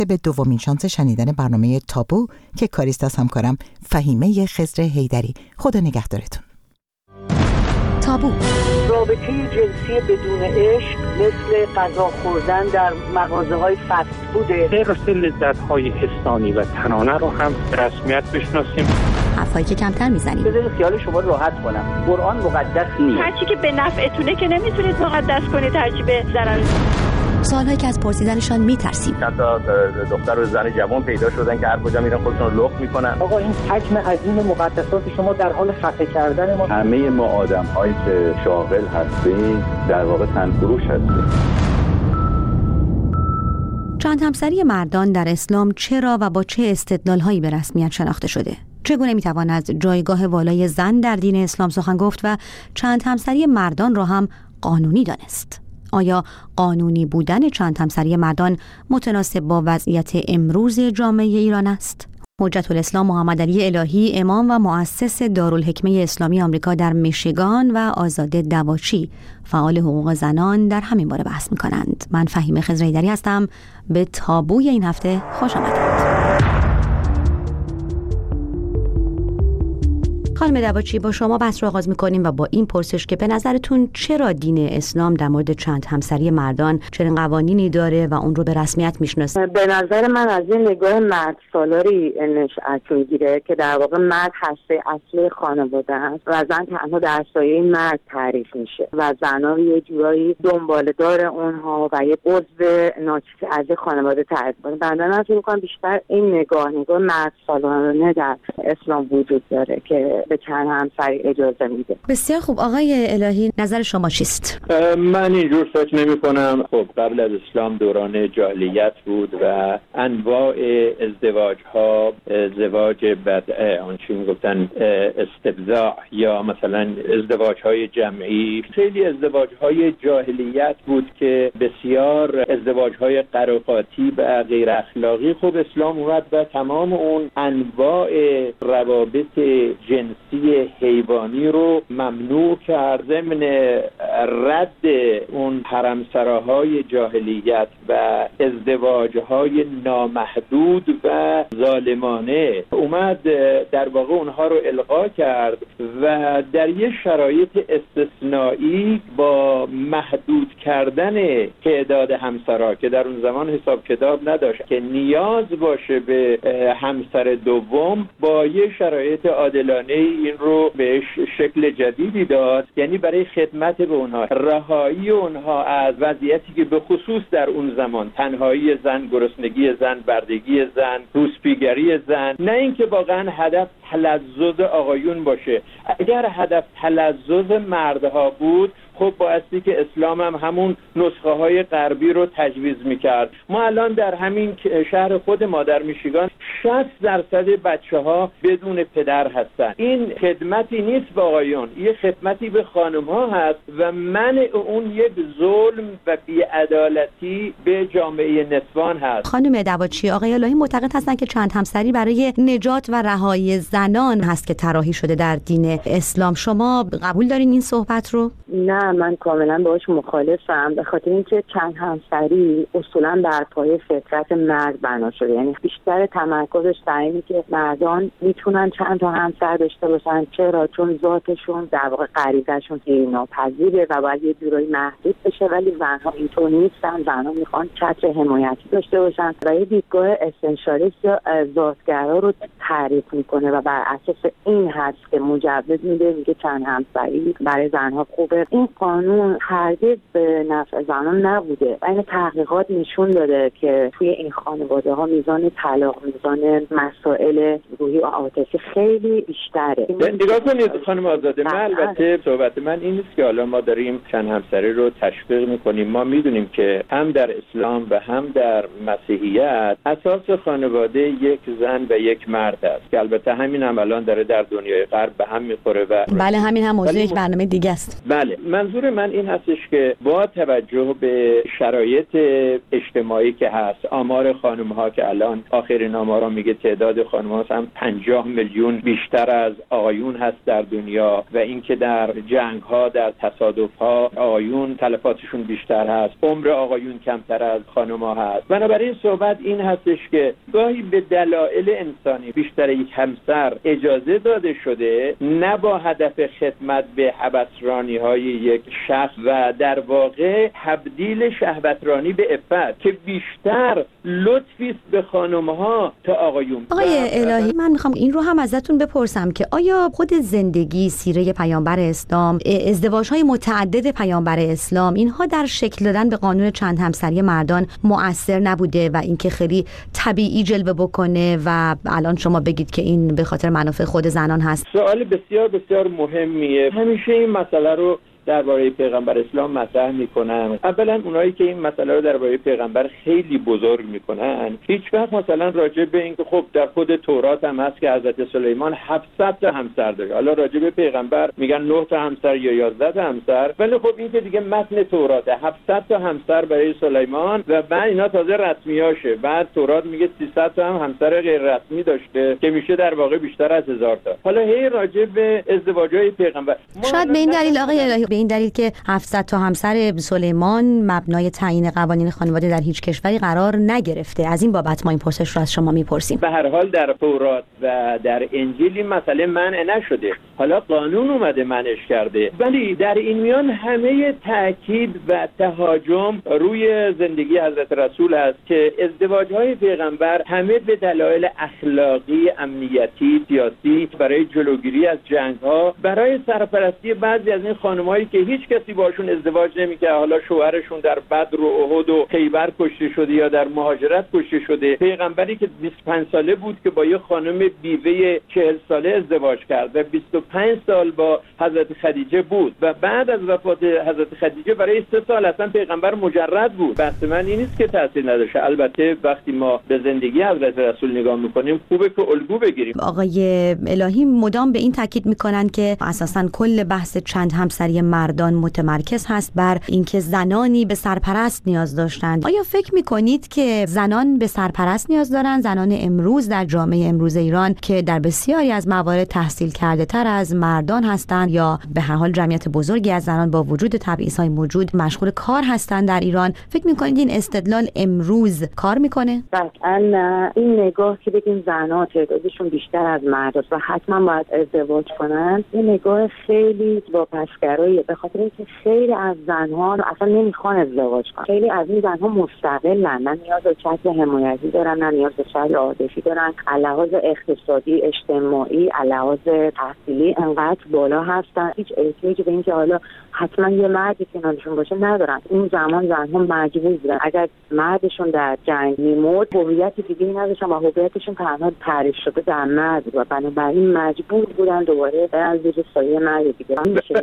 به دومین شانس شنیدن برنامه تابو که کاریست از همکارم فهیمه خضر حیدری. خدا نگهدارتون. تابو. رابطه جنسی بدون عشق مثل غذا خوردن در مغازه‌های فست فوده. غیر لذت‌های حسانی و تنانه رو هم رسمیت بشناسیم. حرفایی که کمتر میزنیم. بذارید خیال شما راحت کنم. قرآن مقدس نیست. هرچی که به نفعتونه که نمیتونید مقدس کنید، هرچی به ضرر. سوالایی که از پرسیدنشان میترسیم. چند تا دختر و زن جوان پیدا شدن که هر کجا میرن خودشون رو لخت میکنن. آقا این حجم عظیم مقدسات شما در حال خفه کردن ما. همه ما آدم‌هایی که شاغل هستیم در واقع تنفروش هستیم. چند همسری مردان در اسلام چرا و با چه استدلال‌هایی به رسمیت شناخته شده؟ چگونه میتوان از جایگاه والای زن در دین اسلام سخن گفت و چند همسری مردان را هم قانونی دانست؟ آیا قانونی بودن چند همسری مردان متناسب با وضعیت امروز جامعه ایران است؟ حجت الاسلام محمد علی الهی، امام و مؤسس دارالحکمه اسلامی آمریکا در میشیگان و آزاده دواچی، فعال حقوق زنان، در همین باره بحث می‌کنند. من فهیمه خضر حیدری هستم. به تابوی این هفته خوش آمدید. خانم دواچی، با شما بحث رو آغاز می‌کنیم و با این پرسش که به نظرتون چرا دین اسلام در مورد چند همسری مردان چنین قوانینی داره و اون رو به رسمیت میشناسه؟ به نظر من از این نگاه مرد سالاری نشأت میگیره که در واقع مرد هسته اصلی خانواده است و زن تنها در سایه مرد تعریف میشه و زن‌ها یه جورایی دنباله‌دار اونها و یه عضو ناچیز از خانواده تعریف می‌کنه. بنده من فکر می‌کنم بیشتر این نگاه مرد سالارانه در اسلام وجود داره که به چند همسری اجازه میده. بسیار خوب. آقای الهی، نظر شما چیست؟ من اینجور فکر نمی کنم. خب قبل از اسلام دوران جاهلیت بود و انواع ازدواج ها، ازدواج بدعه، آن چی میگفتن استبضاع یا مثلا ازدواج های جمعی، خیلی ازدواج های جاهلیت بود که بسیار ازدواج های قراقاتی و غیر اخلاقی. خب اسلام اومد و تمام اون انواع روابط جنسی حیوانی رو ممنوع کرد، ضمن رد اون حرمسراهای جاهلیت و ازدواجهای نامحدود و ظالمانه اومد در واقع اونها رو الغا کرد و در یه شرایط استثنایی با محدود کردن تعداد همسرا که در اون زمان حساب کتاب نداشت که نیاز باشه به همسر دوم، با یه شرایط عادلانه این رو بهش شکل جدیدی داد، یعنی برای خدمت به اونها، رهایی اونها از وضعیتی که به خصوص در اون زمان تنهایی زن، گرسنگی زن، بردگی زن، روسپیگری زن، نه اینکه واقعا هدف تلذذ آقایون باشه. اگر هدف تلذذ مردها بود، خب بایستی که اسلام هم همون نسخه های غربی رو تجویز میکرد. ما الان در همین شهر خود ما در میشیگان 60% بچه ها بدون پدر هستن. این خدمتی نیست به آقایون، یه خدمتی به خانم ها هست و منع اون یک ظلم و بی‌عدالتی به جامعه نسوان هست. خانم دواچی، آقای الهی معتقد هستن که چند همسری برای نجات و رهایی زنان هست که طراحی شده در دین اسلام. شما قبول دارین این صحبت رو؟ نه، من کاملا باهاش مخالفم، به خاطر اینکه چند همسری اصولا بر پایه فطرت مرد بنا شده، یعنی بیشتر تمرکزش در اینه که مردان میتونن چند تا همسر داشته باشن. چرا؟ چون ذاتشون در واقع غریزه‌شون ناپذیره و باید یه جورایی محدود بشه، ولی زنها اینطور نیستن. زنها میخوان چتر حمایتی داشته باشن و یه دیدگاه اسنشالیست یا ذاتگرا رو تعریف میکنه و بر اساس این هست که مجوز میده، میگه چند همسری برای زنها خوبه. این قانون هرگز به نفع زنان نبوده و این تحقیقات نشون داده که توی این خانواده ها میزان طلاق، میزان مسائل روحی و عاطفی خیلی بیشتره. نگاه کنید خانم آزاده، من البته صحبت من این نیست که حالا ما داریم چند همسری رو تشویق میکنیم. ما میدونیم که هم در اسلام و هم در مسیحیت اساس خانواده یک زن و یک مرد است که البته همین هم الان داره در دنیای غرب به هم میخوره و بله، همین هم موضوع یک برنامه دیگه است. بله، من منظور من این هستش که با توجه به شرایط اجتماعی که هست، آمار خانم‌ها که الان آخرین آمارا میگه تعداد خانم‌ها هم 50 میلیون بیشتر از آقایون هست در دنیا و اینکه در جنگ‌ها، در تصادف‌ها آقایون تلفاتشون بیشتر هست، عمر آقایون کمتر از خانم‌ها هست. بنابراین صحبت این هستش که گاهی به دلایل انسانی بیشتر یک همسر اجازه داده شده، نه با هدف خدمت به هوسرانی‌های یک شخص و در واقع تبدیل شهوترانی به عفت که بیشتر لطفی است به خانم‌ها تا آقایون. آقای الهی، من میخوام این رو هم ازتون بپرسم که آیا خود زندگی، سیره پیامبر اسلام، ازدواج‌های متعدد پیامبر اسلام، اینها در شکل دادن به قانون چند همسری مردان مؤثر نبوده و اینکه خیلی طبیعی جلوه بکنه و الان شما بگید که این به خاطر منافع خود زنان هست؟ سوال بسیار بسیار مهمیه. همیشه این مسئله رو درباره پیغمبر اسلام مطرح میکنن. اولا اونایی که این مسئله رو درباره پیغمبر خیلی بزرگ میکنن، هیچ وقت مثلا راجع به اینکه خب در خود تورات هم هست که حضرت سلیمان 700 تا همسر داشت، حالا راجع به پیغمبر میگن 9 تا همسر یا 11 تا همسر، ولی خب این که دیگه متن توراته، 700 تا همسر برای سلیمان و بعد اینا تازه رسمیاشه. بعد تورات میگه 300 تا هم همسر غیر رسمی داشته که میشه در واقع بیشتر از 1000 تا. حالا هی راجع به ازدواج‌های پیغمبر، شاید به این دلیل آقای الهی، به این دلیل که 700 تا همسر سلیمان مبنای تعیین قوانین خانواده در هیچ کشوری قرار نگرفته. از این بابت ما این پرسش رو از شما میپرسیم. به هر حال در تورات و در انجیل این مسئله منع نشده، حالا قانون اومده منعش کرده، ولی در این میان همه تاکید و تهاجم روی زندگی حضرت رسول است که ازدواج‌های پیغمبر همه به دلایل اخلاقی، امنیتی، سیاسی، برای جلوگیری از جنگ‌ها، برای سرپرستی بعضی از این خانم‌هایی که هیچ کسی باشون ازدواج نمی‌کرد، حالا شوهرشون در بدر و احد و خیبر کشته شده یا در مهاجرت کشته شده. پیغمبری که 25 ساله بود که با یه خانم بیوه 40 ساله ازدواج کرد و 25 سال با حضرت خدیجه بود و بعد از وفات حضرت خدیجه برای 3 سال اصلا پیغمبر مجرد بود. بحث من این نیست که تاثیر نداشته. البته وقتی ما به زندگی حضرت رسول نگاه می‌کنیم خوبه که الگو بگیریم. آقای الهی مدام به این تاکید می‌کنن که اساساً کل بحث چند همسری مردان متمرکز هست بر اینکه زنانی به سرپرست نیاز داشتند. آیا فکر می‌کنید که زنان به سرپرست نیاز دارند؟ زنان امروز در جامعه امروز ایران که در بسیاری از موارد تحصیل کرده تر از مردان هستند یا به هر حال جمعیت بزرگی از زنان با وجود تبعیض‌های موجود مشغول کار هستند در ایران، فکر می‌کنید این استدلال امروز کار می‌کنه؟ قطعاً این نگاه که بگیم زنان تعدادشون بیشتر از مرداست و حتما باید ازدواج کنن، این نگاه خیلی واپسگراییه، به خاطر اینکه خیلی از زنها اصلا نمیخوان ازدواج کنن. خیلی از این زنها مستقلن، نه نیاز به چتر حمایتی دارن، نه نیاز به شهر عاطفی دارن، لحاظ اقتصادی، اجتماعی، لحاظ تحصیلی انقدر بالا هستن، هیچ احتیاجی به اینکه حالا حتما یه مردی کنارشون باشه ندارن. اون زمان زنها مجبور بودن اگر مردشون در جنگ میمرد هویت دیگه‌ای نداشتن و هویتشون تنها تعریف شده در مرد و بنابراین مجبور بودن دوباره برن زیر سایه مرد دیگه.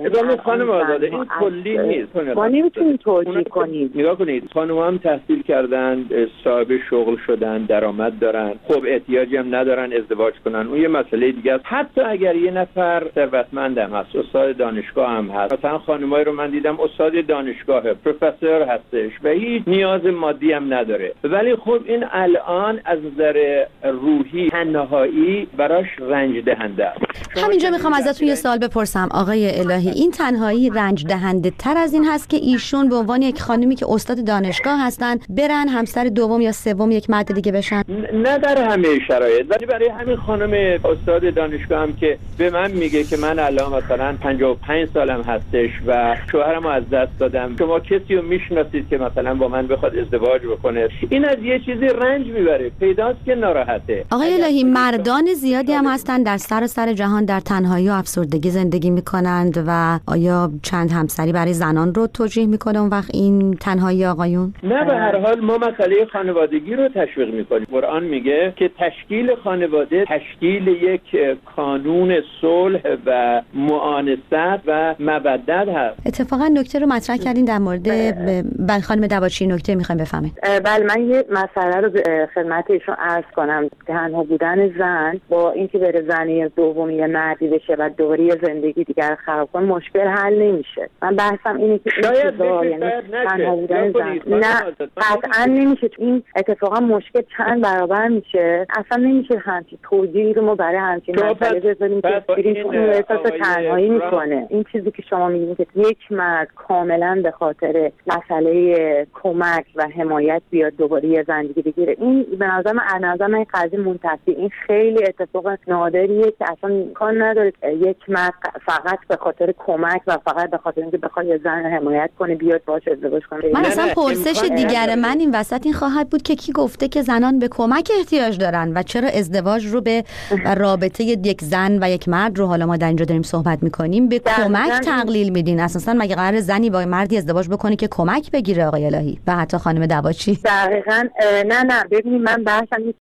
خانم آزاده این کلی نیست. ما نمیتونیم توجیه کنیم. نگاه کنید، خانم هم تحصیل کردن، صاحب شغل شدن، درآمد دارن، خب احتیاجی هم ندارن ازدواج کنن، اون یه مسئله دیگه است. حتی اگر یه نفر ثروتمند هم هست، استاد دانشگاه هم هست، مثلا خانمایی رو من دیدم استاد دانشگاهه، پروفسور هستش و هیچ نیاز مادی هم نداره، ولی خب این الان از نظر روحی تنهایی براش رنج دهنده است. همینجا میخوام ازتون یه سوال بپرسم آقای الهی، این تنهایی رنج دهنده تر از این هست که ایشون به عنوان یک خانمی که استاد دانشگاه هستن برن همسر دوم یا سوم یک مرد دیگه بشن؟ نه در همه شرایط، ولی برای همین خانم استاد دانشگاه هم که به من میگه که من الان مثلا 55 سالم هستش و شوهرمو از دست دادم، شما کسی رو میشناسید که مثلا با من بخواد ازدواج بکنه؟ این از یه چیزی رنج میبره، پیداست که ناراحته. آقای الهی، مردان زیادی هم هستن در سراسر جهان در تنهایی و افسردگی زندگی میکنند و آیا چند همسری برای زنان رو توجیه میکنه اون وقت این تنهایی آقایون؟ نه، به هر حال ما مسئله خانوادگی رو تشویق میکنیم. قرآن میگه که تشکیل خانواده تشکیل یک کانون صلح و معانست و مودت هست. اتفاقا نکته رو مطرح کردین در مورد خانم دواچی، نکته میخوایم بفهمید. بله، من یه مسئله رو خدمت ایشون عرض کنم. تنها بودن زن با اینکه بره زنی دومی مردی بشه و دوباره زندگی دیگر خراب کنه مشکل حل نمیشه. من بحثم اینه که تنها بودن زن نه قطعا نمیشه. این اتفاقا مشکل چند برابر میشه. اصلا نمیشه همچین توجیهی رو ما برای همچین مسئله بذاریم که احساس تنهایی میکنه. این چیزی که شما میگین که یک مرد کاملا به خاطر مسئله کمک و حمایت بیاد دوباره یه زندگی بگیره، این به نظر من این قضیه منتفی، این خیلی اتفاق نادریه که اصلا امکان نداره یک مرد فقط به خاطر کمک و فقط به خاطر اینکه بخواد یه زن حمایت کنه بیاد باهاش ازدواج کنه. من اصلا پرسش دیگر من این وسط این خواهد بود که کی گفته که زنان به کمک احتیاج دارن و چرا ازدواج رو به رابطه یک زن و یک مرد رو، حالا ما در اینجا داریم صحبت میکنیم، به کمک تقلیل میدین؟ اساسا مگه قرار زنی با مردی ازدواج بکنه که کمک بگیره آقای الهی و حتی خانم دواچی؟ دقیقاً نه ببینید من بحثم نیست